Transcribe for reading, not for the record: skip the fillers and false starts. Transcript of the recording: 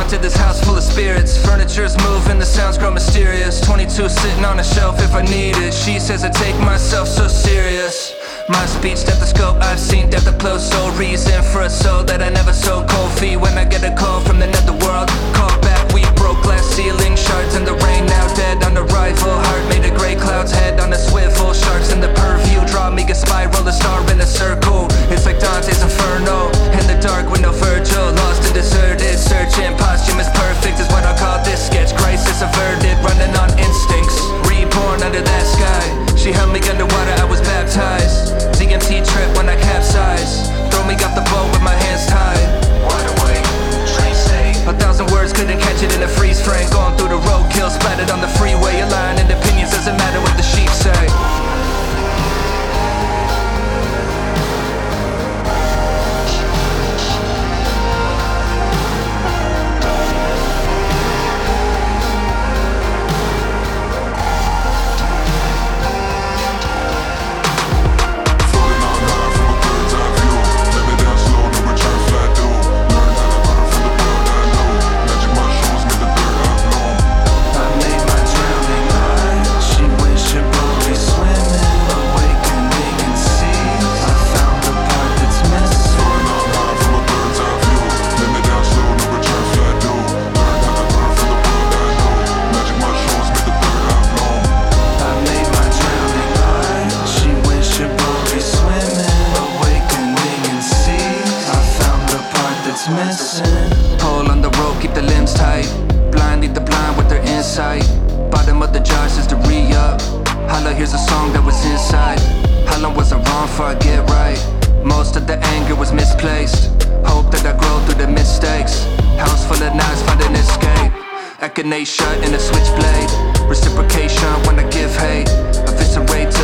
haunted, this house full of spirits. Furniture's moving, the sounds grow mysterious. 22 sitting on a shelf if I need it. She says I take myself so serious. My speech stethoscope, I've seen depth up close. Sole reason for a soul that I never sold. Cold feet when I get a call from the netherworld. Call back, we broke glass ceiling shards in the rain. Now dead on arrival, heart made of grey clouds. Head on a swivel, sharks in the purview. Draw me a spiral, a star in a circle. It's like Dante's Inferno, in the dark with no Virgil. Lost and deserted, searching, posthumous perfect is what I call this sketch. Crisis averted, running on instincts. Reborn under that sky. She held me underwater, I was baptized. DMT trip when I capsized. Throw me off the boat with my hands tied. Wide awake, train state. 1,000 words couldn't catch it in a freeze frame. Going through the roadkill, splattered on the freeway. Aligned opinions, doesn't matter what the sheep say. Pull on the rope, keep the limbs tight. Blind lead the blind with their insight. Bottom of the jar says to re-up. Holla, here's a song that was inside. How long was I wrong before I get right? Most of the anger was misplaced. Hope that I grow through the mistakes. House full of knives, find an escape. Echinate shut in a switchblade. Reciprocation when I give hate. Eviscerate